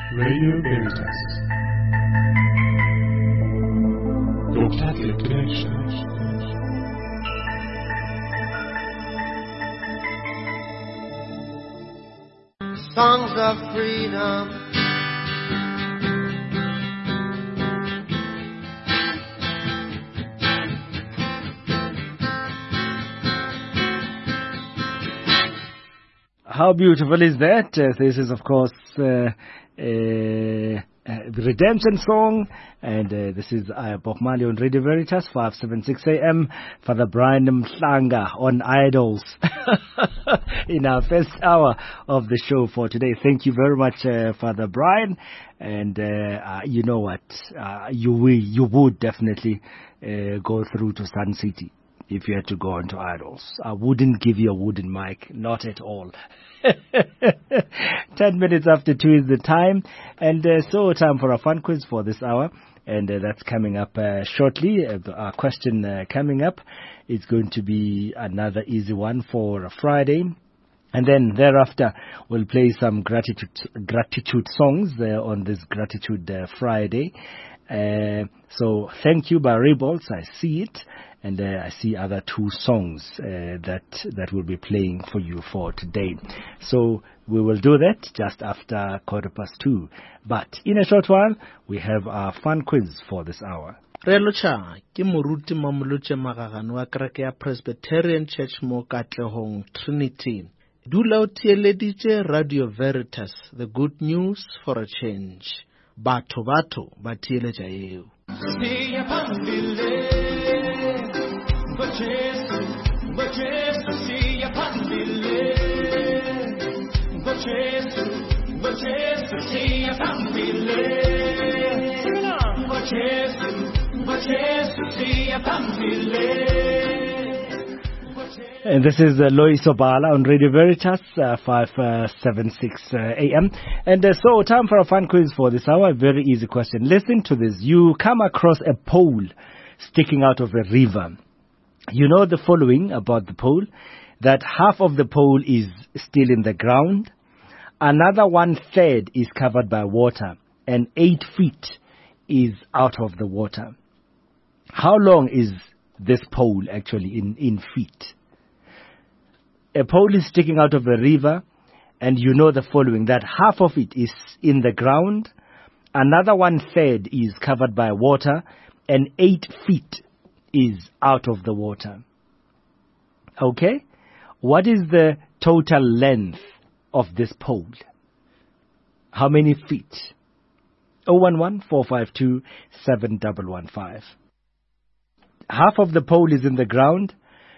Radio Veritas. Your Catholic connection. Songs of freedom. How beautiful is that? This is, of course, the Redemption Song, and this is Bob Marley on Radio Veritas, 576 AM. Father Brian Mhlanga on Idols in our first hour of the show for today. Thank you very much, Father Brian. And you know what? You would definitely go through to Sun City if you had to go onto Idols. I wouldn't give you a wooden mic, not at all. 10 minutes after 2 is the time, and so time for a fun quiz for this hour, and that's coming up shortly. Our question coming up is going to be another easy one for a Friday. And then thereafter, we'll play some gratitude songs on this Gratitude Friday. So thank you by Rebolts, I see it. And I see other 2 songs that will be playing for you for today. So we will do that just after 2:15. But in a short while, we have our fun quiz for this hour. Relocha ke moruti mamolotse magagano wa kereke ya Presbyterian Church mo Katlehong Trinity. Dula o theeleditše Radio Veritas, the good news for a change. Batho ba theeletša eo. And this is Lois Obala on Radio Veritas, 576 AM. And so time for a fun quiz for this hour. A very easy question. Listen to this. You come across a pole sticking out of a river. You know the following about the pole, that half of the pole is still in the ground, another 1/3 is covered by water, and 8 feet is out of the water. How long is this pole actually in feet? A pole is sticking out of a river, and you know the following, that half of it is in the ground, another 1/3 is covered by water, and 8 feet is out of the water. Okay? What is the total length of this pole? How many feet? 011-452-7115. Half of the pole is in the ground,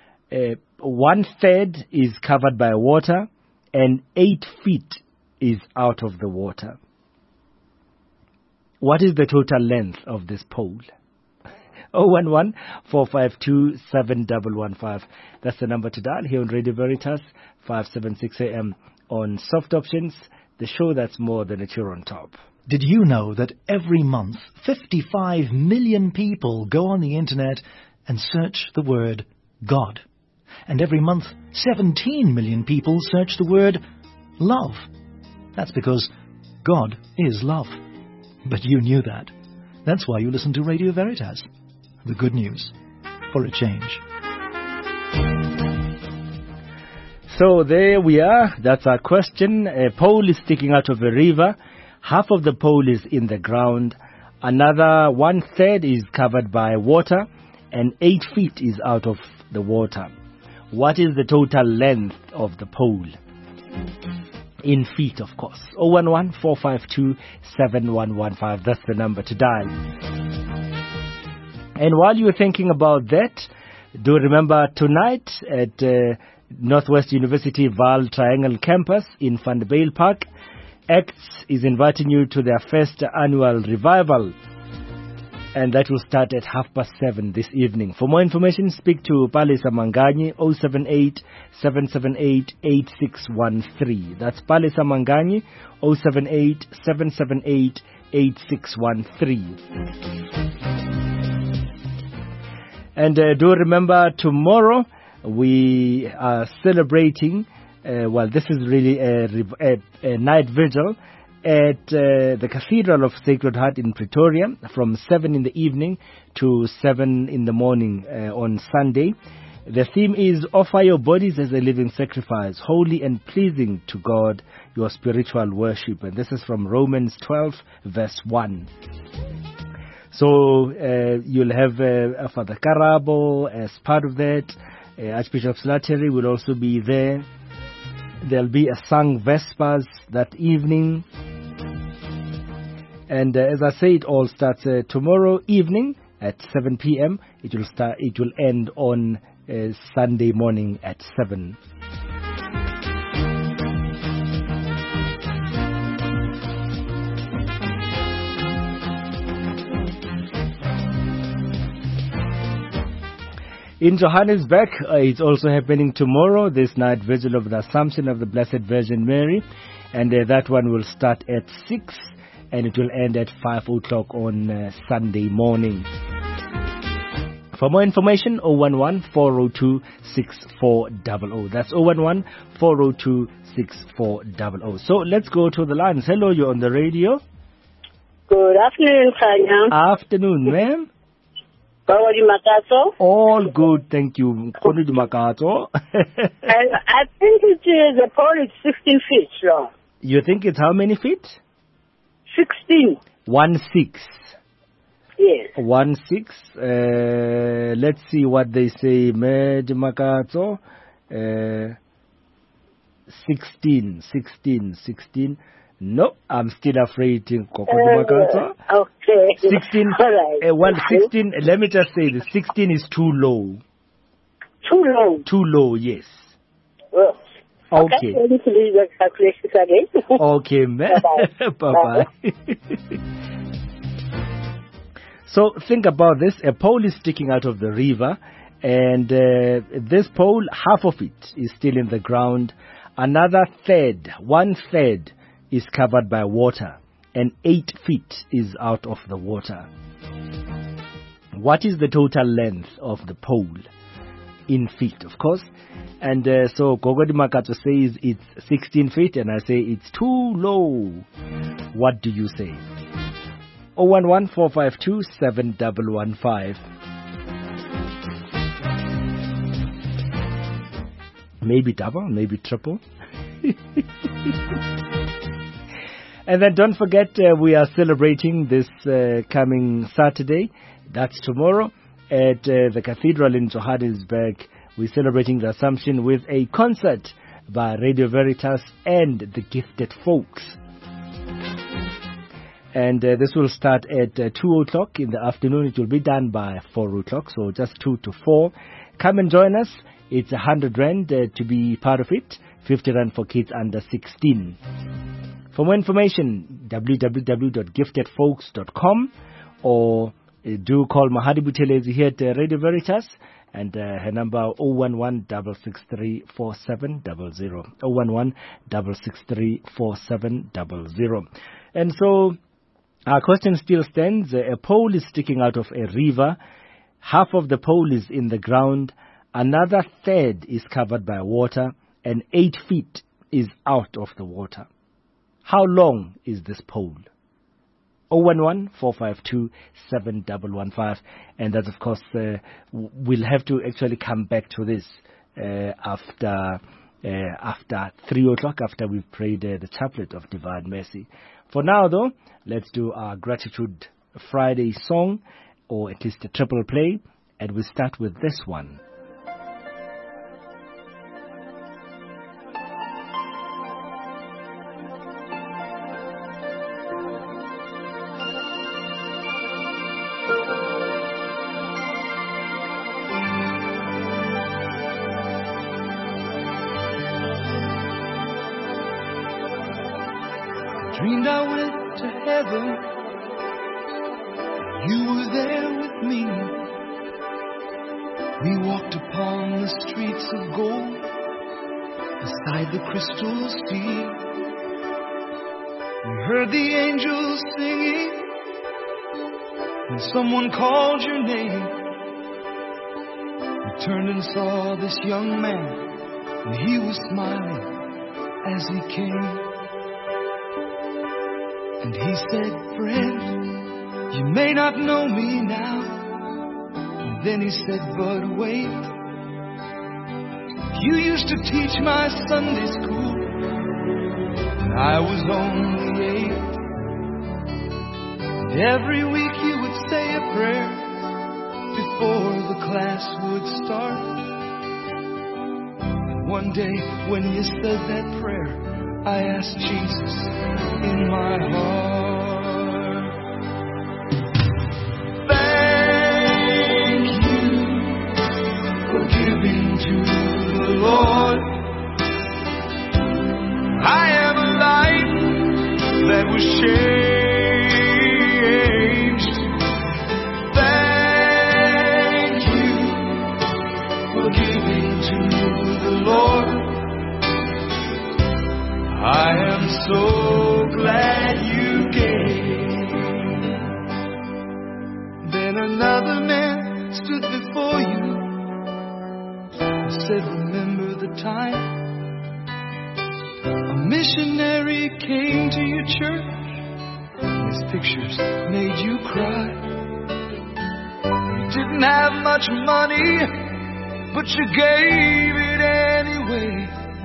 1/3 is covered by water, and 8 feet is out of the water. What is the total length of this pole? 011-452-7115. That's the number to dial here on Radio Veritas, 576 AM on Soft Options, the show that's more than a cheer on top. Did you know that every month 55 million people go on the internet and search the word God? And every month 17 million people search the word love. That's because God is love. But you knew that. That's why you listen to Radio Veritas. The good news for a change. So there we are. That's our question. A pole is sticking out of a river. Half of the pole is in the ground. Another 1/3 is covered by water, and 8 feet is out of the water. What is the total length of the pole? In feet, of course. 011-452-7115. That's the number to dial. And while you're thinking about that, do remember tonight at Northwest University Vaal Triangle Campus in Vanderbijl Park, ACTS is inviting you to their first annual revival. And that will start at 7:30 this evening. For more information, speak to Palesa Manganyi, 078-778-8613. That's Palesa Manganyi, 078-778-8613. And do remember, tomorrow we are celebrating, this is really a night vigil at the Cathedral of Sacred Heart in Pretoria from 7 in the evening to 7 in the morning on Sunday. The theme is Offer Your Bodies as a Living Sacrifice, Holy and Pleasing to God, Your Spiritual Worship. And this is from Romans 12, verse 1. So you'll have Father Karabo as part of that. Archbishop Slattery will also be there. There'll be a sung Vespers that evening. And as I say, it all starts tomorrow evening at 7 p.m. It will end on Sunday morning at 7. In Johannesburg, it's also happening tomorrow, this night vigil of the Assumption of the Blessed Virgin Mary. And that one will start at 6 and it will end at 5 o'clock on Sunday morning. For more information, 011-402-6400. That's 011-402-6400. So let's go to the lines. Hello, you're on the radio. Good afternoon, Kanya. Afternoon, ma'am. How are you, Makato? All good, thank you. Makato. I think the pole is 16 feet long. You think it's how many feet? 16. 16. Yes. 16. Let's see what they say. Makato. 16. No, I'm still afraid. Okay. 16. All right. 16. Let me just say this. 16 is too low. Too low? Too low, yes. Oh. Okay. Let me leave the calculations again. Okay, ma'am. Bye-bye. So think about this. A pole is sticking out of the river, and this pole, half of it is still in the ground. Another third, 1/3, is covered by water, and 8 feet is out of the water. What is the total length of the pole? In feet, of course. And so Gogodi Makato says it's 16 feet, and I say it's too low. What do you say? 011-452-7115. Maybe double, maybe triple. And then don't forget, we are celebrating this coming Saturday. That's tomorrow at the Cathedral in Johannesburg. We're celebrating the Assumption with a concert by Radio Veritas and the Gifted Folks. And this will start at 2 o'clock in the afternoon. It will be done by 4 o'clock, so just 2 to 4. Come and join us. It's 100 Rand to be part of it, 50 Rand for kids under 16. For more information, www.giftedfolks.com, or do call Mahadi Buthelezi here at Radio Veritas, and her number 011-663-4700, 011-663-4700. And so our question still stands. A pole is sticking out of a river. Half of the pole is in the ground. Another third is covered by water, and 8 feet is out of the water. How long is this pole? 011-452-7115. And that, of course, we'll have to actually come back to this after 3 o'clock, after we've prayed the Chaplet of Divine Mercy. For now, though, let's do our Gratitude Friday song, or at least a triple play, and we start with this one. Dreamed I went to heaven, you were there with me. We walked upon the streets of gold, beside the crystal sea. We heard the angels singing, and someone called your name. We turned and saw this young man, and he was smiling as he came. And he said, friend, you may not know me now. And then he said, but wait. You used to teach my Sunday school when I was only 8. And every week you would say a prayer before the class would start. And one day when you said that prayer, I asked Jesus in my heart. Thank you for giving to the Lord. I am a life that was changed. Thank you for giving to the Lord. I am so glad you gave. Then another man stood before you and said, remember the time a missionary came to your church and his pictures made you cry. You didn't have much money, but you gave it anyway.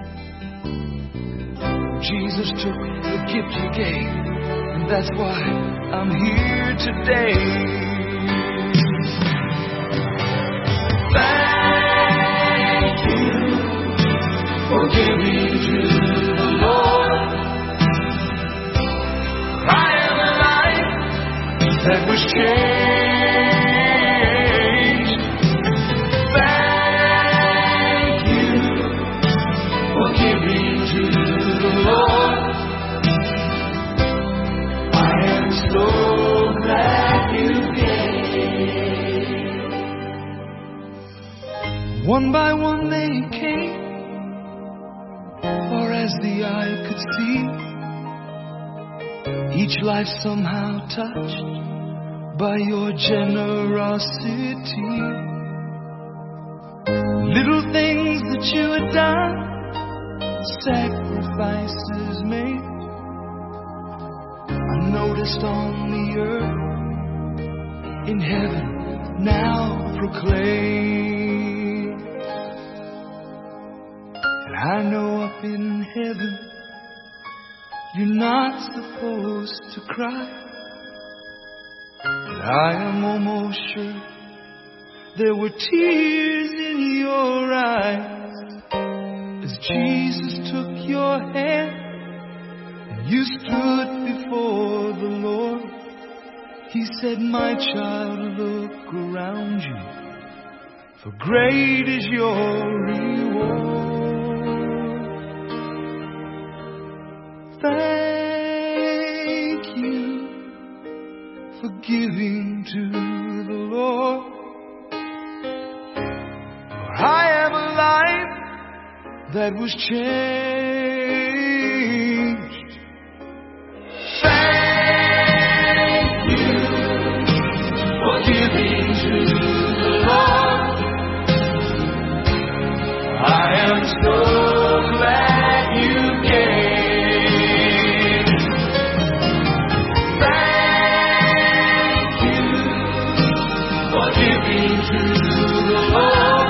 Jesus took the gift you gave, and that's why I'm here today. Thank you for giving to the Lord. I am a life that was changed. Thank you for giving to the Lord. I am so glad you gave. One by one they came, far as the eye could see. Each life somehow touched by your generosity. Little things that you had done, sacrifices made, I noticed on the earth, in heaven now proclaimed. And I know up in heaven you're not supposed to cry, but I am almost sure there were tears in your eyes as Jesus took your hand and you stood before the Lord. He said, my child, look around you, for great is your reward. Thank you for giving to the Lord. For I am a life that was changed. Thank you for giving to the Lord. I am so glad you gave. Thank you for giving to the Lord.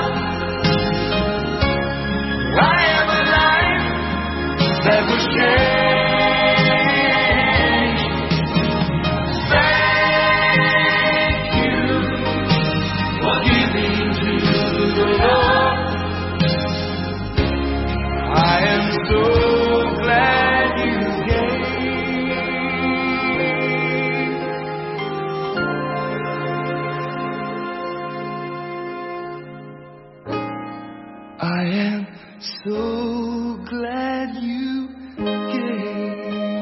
I am a life that was changed. Thank you for giving to the Lord. I am so glad you gave. I am so glad you gave.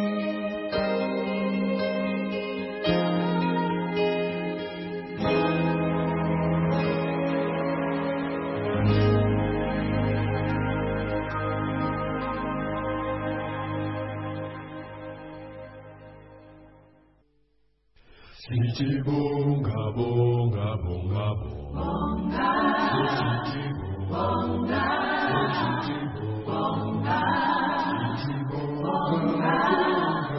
Siti bonga bonga bonga bonga. Siti bonga bonga bonga. Siti bonga bonga.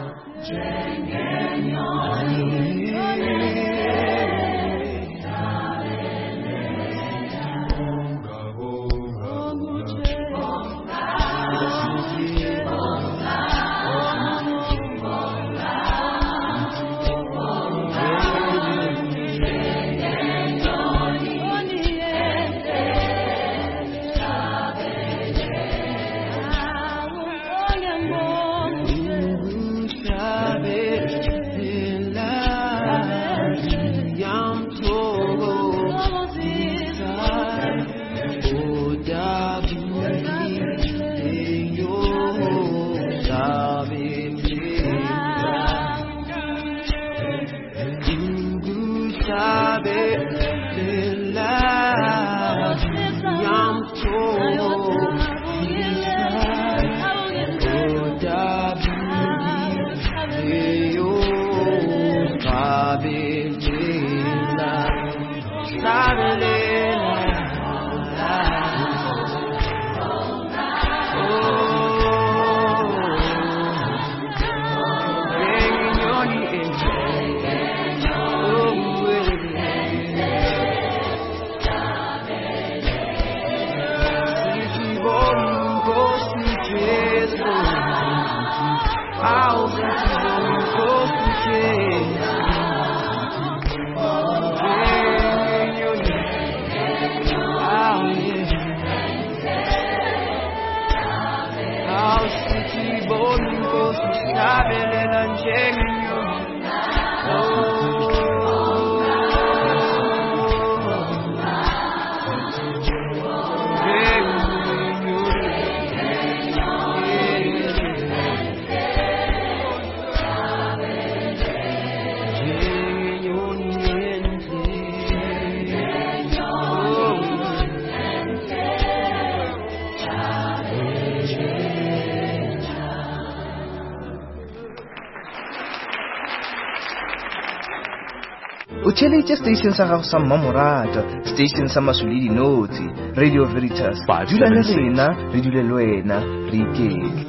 Ucheletše station sa gago sa Mmamorata, station sa Masoledi Notsi, Radio Veritas. Dula le rena, re dule le wena, re ikele.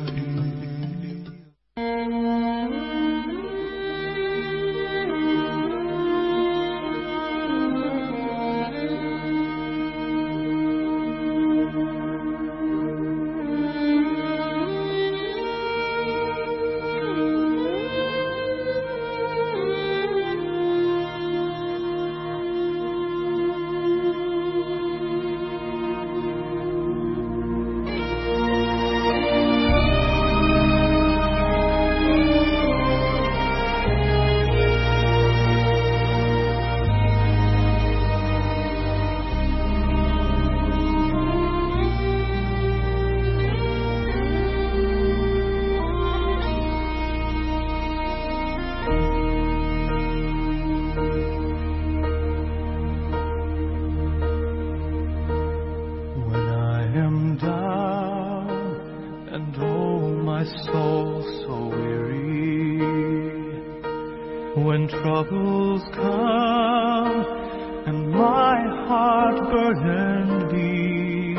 When troubles come and my heart burdened be,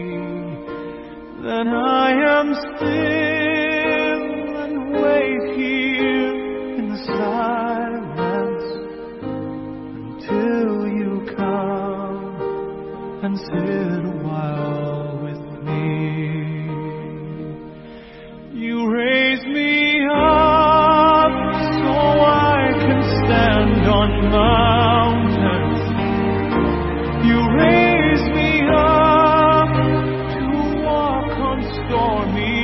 then I am still and wait here in the silence until you come and sit a while with me. You raise me up so I can stand on mountains. You raise me up to walk on stormy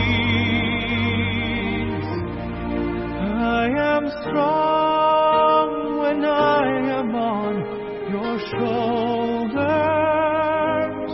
seas. I am strong when I am on your shoulders.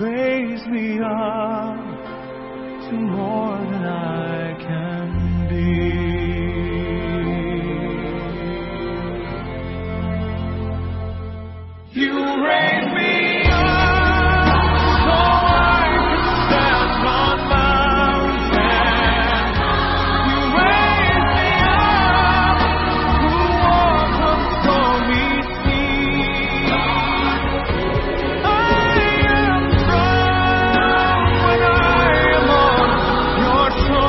raise me up to more than I can be. You raise me up so I can stand on mountains. You raise me up to walk on stormy seas. I am strong when I am on your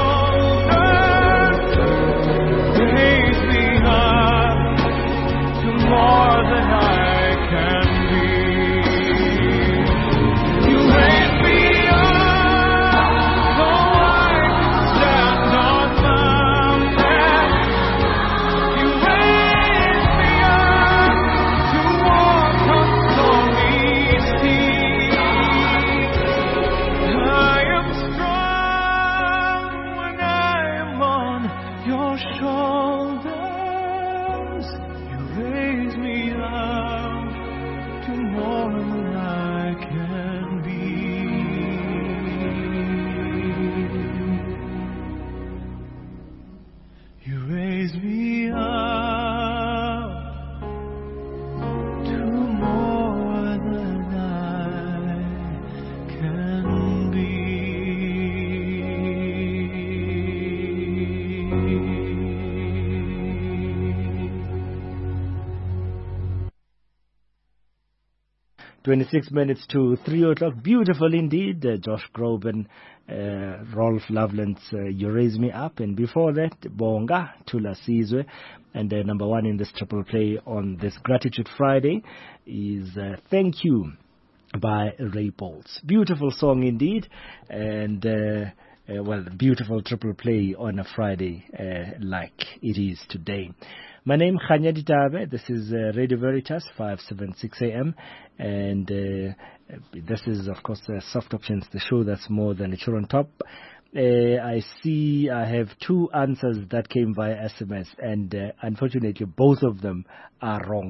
shoulders. Raise me up to more than I can be. You raise me up so I can stand on mountains. You raise me up to walk on stormy seas. I am strong when I am on your shoulders. You raise me up to more than I can be. You raise me up to more than I can be. 26 minutes to 3 o'clock. Beautiful indeed. Josh Groban, Rolf Loveland's You Raise Me Up. And before that, Bonga, Tula Sizwe. And number one in this triple play on this Gratitude Friday is Thank You by Ray Bolts. Beautiful song indeed. And well, beautiful triple play on a Friday like it is today. My name is Khanya Ditabe. This is Radio Veritas 576 AM, and this is, of course, Soft Options, the show that's more than a chore on top. I see I have two answers that came via SMS, and unfortunately, both of them are wrong.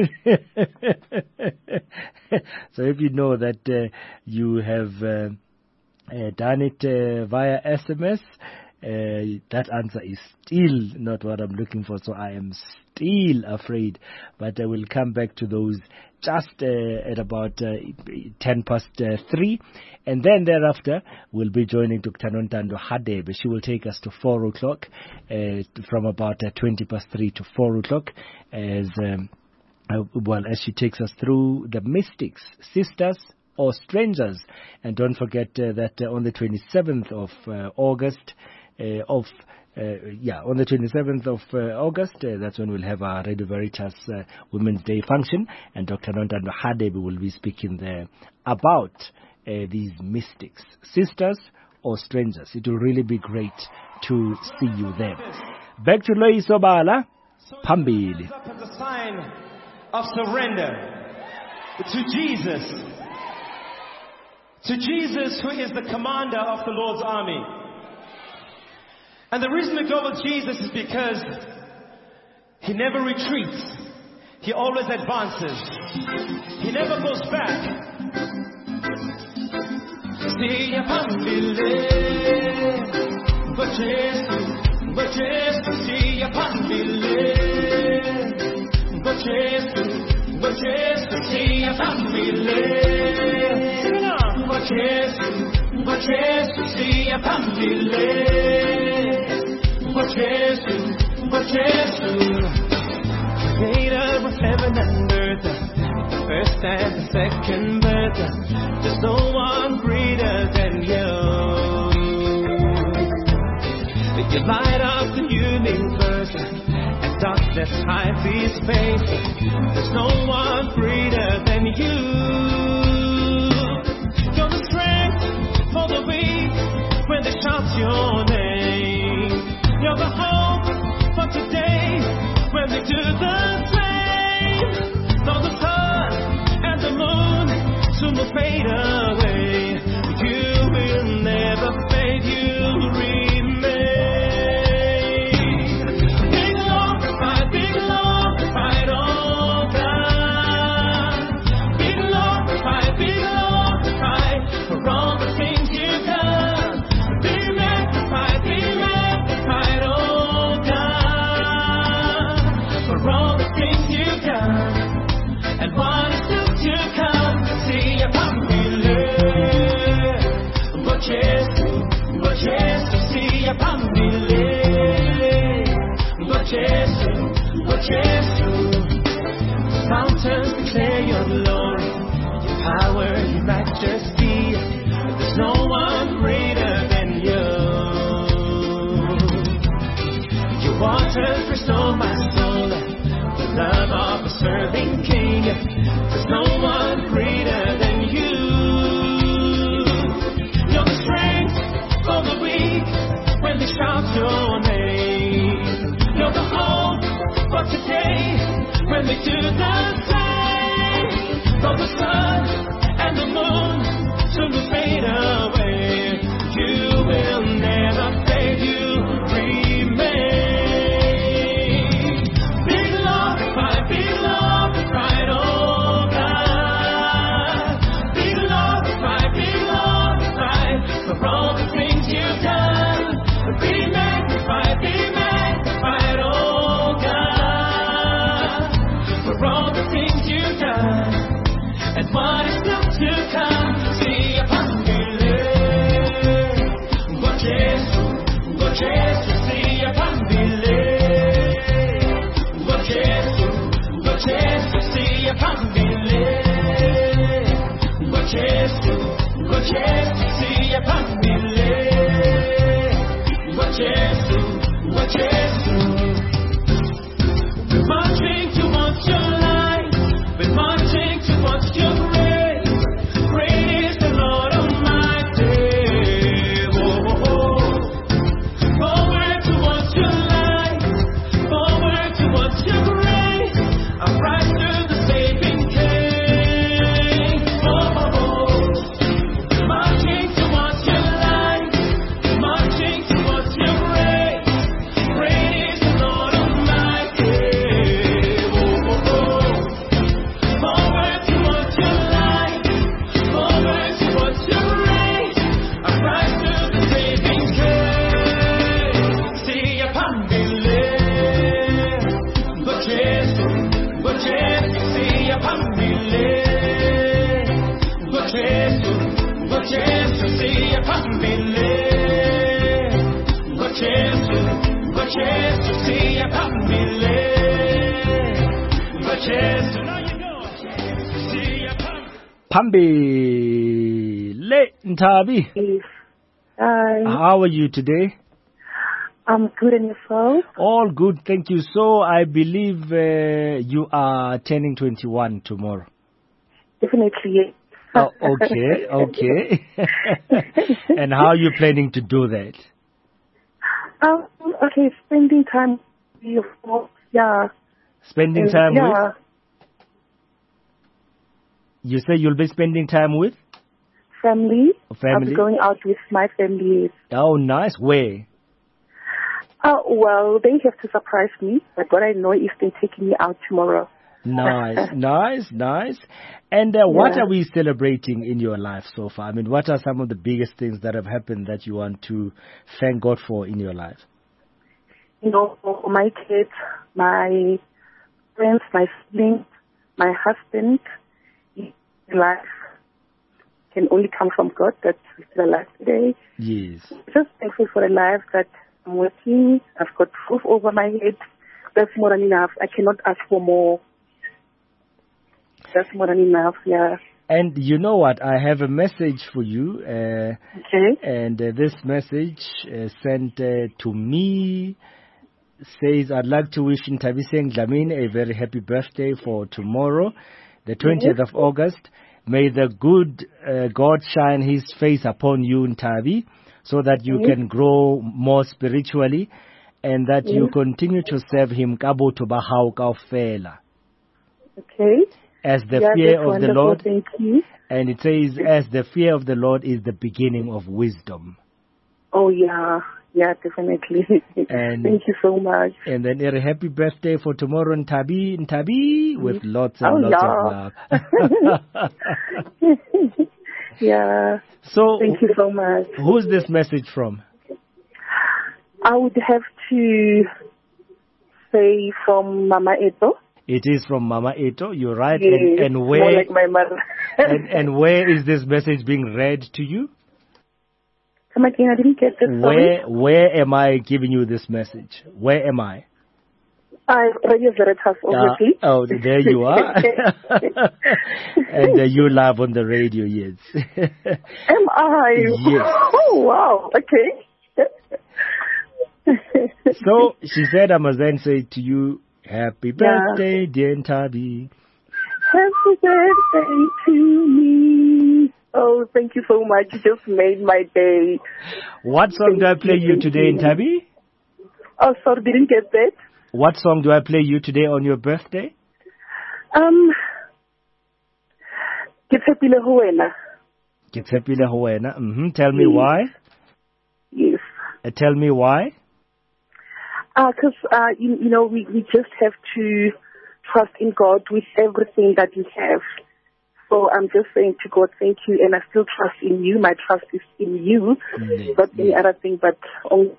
So if you know that you have done it via SMS, that answer is still not what I'm looking for, so I am still afraid. But I will come back to those just at about 10 past 3. And then thereafter, we'll be joining Dr. Nontando Hadebe. She will take us to 4 o'clock, from about 20 past 3 to 4 o'clock, as she takes us through the mystics, sisters, or strangers. And don't forget that on the 27th of August, on the 27th of August, that's when we'll have our Radio Veritas Women's Day function, and Dr. Nontando Hadebe will be speaking there about these mystics, sisters or strangers. It will really be great to see you there. Back to Loiso Bala, Pambili. As a sign of surrender to Jesus. To Jesus, who is the commander of the Lord's army. And the reason we go with Jesus is because he never retreats. He always advances. He never goes back. See a pambile, but Jesus, see a pambile, but Jesus, see a pambile. But Jesus, see a pambile. But Jesus, creator of heaven and earth, the first and the second birth, there's no one greater than you. You light up the universe, and darkness hides his face. There's no one greater than you. You're the strength for the weak when they shout your name. You're the hope for today when they do the same. Though the sun and the moon soon will fade away, you will never fade, you'll remain. Be glorified, oh God. Be glorified, Marching towards your light, we're marching towards your grace. Great is the Lord Almighty. Forward towards your light, forward towards your grace. I rise to the saving King. Marching towards your light, marching towards your grace. Great is the Lord Almighty. Forward towards your light, forward towards your grace. I rise to the saving King. See upon me live, but Jesus, see upon me live, but Jesus, see upon me live, but Jesus, see upon me live, but Jesus, see upon Phambili Ntabi. Hi. How are you today? I'm good, and yourself? All good, thank you. So I believe you are turning 21 tomorrow. Definitely, yes. Oh, okay. And how are you planning to do that? Okay, spending time with your folks, yeah. Spending time yeah. with? You say you'll be spending time with? Family. Family? I'll be going out with my family. Oh, nice. Where? Well, they have to surprise me, but what I know is they're taking me out tomorrow. Nice. And what are we celebrating in your life so far? I mean, what are some of the biggest things that have happened that you want to thank God for in your life? You know, my kids, my friends, my siblings, my husband, life can only come from God, that we're still alive today. Yes. Just thankful for the life that I'm working. I've got roof over my head. That's more than enough. I cannot ask for more. That's more than enough, yeah. And you know what? I have a message for you. Okay. And this message sent to me says, I'd like to wish Ntabiseng Dlamini a very happy birthday for tomorrow, the 20th of August. May the good God shine his face upon you, Ntabi, so that you can grow more spiritually and that you continue to serve him. Okay. As the fear of the Lord, thank you. And it says, as the fear of the Lord is the beginning of wisdom. Oh, yeah, definitely. And thank you so much. And then a happy birthday for tomorrow, Ntabi, with lots and lots of love. Yeah. So, thank you so much. Who's this message from? I would have to say from Mama Eto. It is from Mama Eto, you're right. Yes, and where, more like my mother. and where is this message being read to you? Come again, I didn't get this. Where am I giving you this message? Where am I? Radio Veritas, obviously. Oh, there you are. And you live on the radio, yes. Am I? Yes. Oh, wow. Okay. So she said, I must then say to you, happy birthday, dear Ntabi. Happy birthday to me. Oh, thank you so much. You just made my day. What song do I play you today, Ntabi? Oh, sorry, didn't get that. What song do I play you today on your birthday? Ketshepile ho wena. Ketshepile ho wena. Tell me why. Yes. Tell me why. Because, you know, we just have to trust in God with everything that we have. So I'm just saying to God, thank you, and I still trust in you. My trust is in you, not any other thing, but only.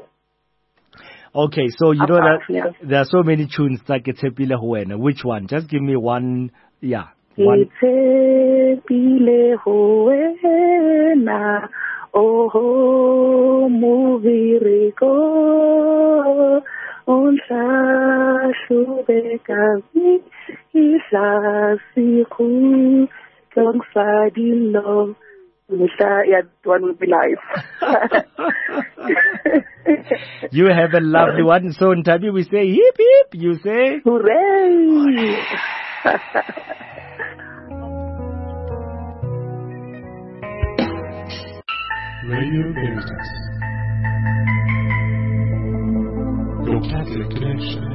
Okay, so you know that there are so many tunes like Ketshepile ho wena. Which one? Just give me one. Yeah. Ketshepile ho wena. Oh, muviriko, unhlashubekazi, ihlasiku, kongsadilo, Yeah, one will be live. You have a lovely one. So in Tabi we say hip hip. You say hooray. Radio Veritas. Your Catholic connection.